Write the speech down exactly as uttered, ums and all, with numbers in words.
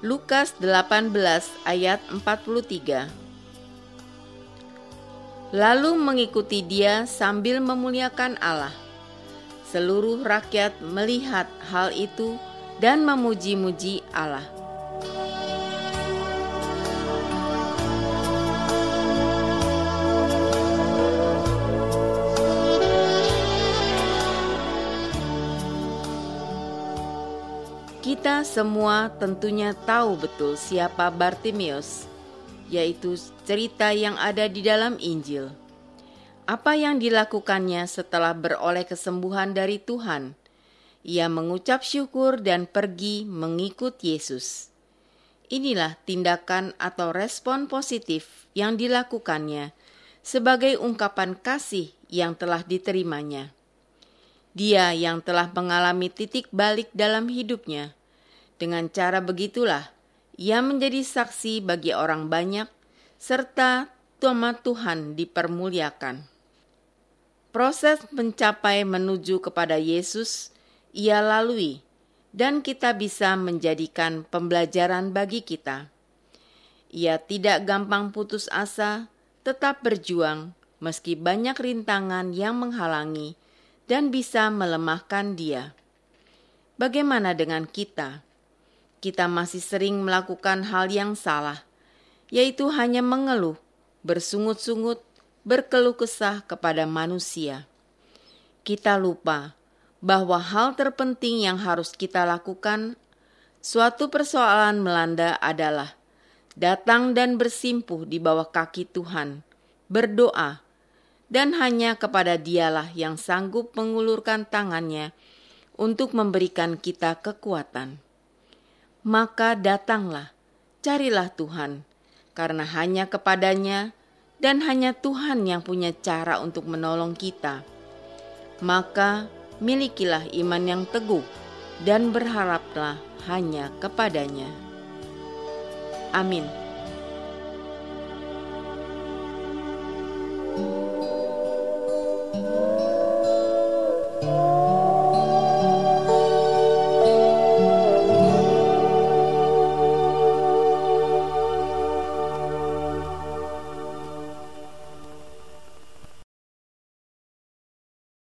Lukas delapan belas ayat empat puluh tiga. Lalu mengikuti dia sambil memuliakan Allah. Seluruh rakyat melihat hal itu dan memuji-muji Allah. Kita semua tentunya tahu betul siapa Bartimeus, yaitu cerita yang ada di dalam Injil. Apa yang dilakukannya setelah beroleh kesembuhan dari Tuhan? Ia mengucap syukur dan pergi mengikut Yesus. Inilah tindakan atau respon positif yang dilakukannya sebagai ungkapan kasih yang telah diterimanya. Dia yang telah mengalami titik balik dalam hidupnya. Dengan cara begitulah, ia menjadi saksi bagi orang banyak, serta nama Tuhan dipermuliakan. Proses mencapai menuju kepada Yesus, ia lalui, dan kita bisa menjadikan pembelajaran bagi kita. Ia tidak gampang putus asa, tetap berjuang, meski banyak rintangan yang menghalangi, dan bisa melemahkan dia. Bagaimana dengan kita? Kita masih sering melakukan hal yang salah, yaitu hanya mengeluh, bersungut-sungut, berkeluh kesah kepada manusia. Kita lupa bahwa hal terpenting yang harus kita lakukan suatu persoalan melanda adalah datang dan bersimpuh di bawah kaki Tuhan, berdoa, dan hanya kepada Dialah yang sanggup mengulurkan tangannya untuk memberikan kita kekuatan. Maka datanglah, carilah Tuhan, karena hanya kepadanya dan hanya Tuhan yang punya cara untuk menolong kita. Maka milikilah iman yang teguh dan berharaplah hanya kepadanya. Amin.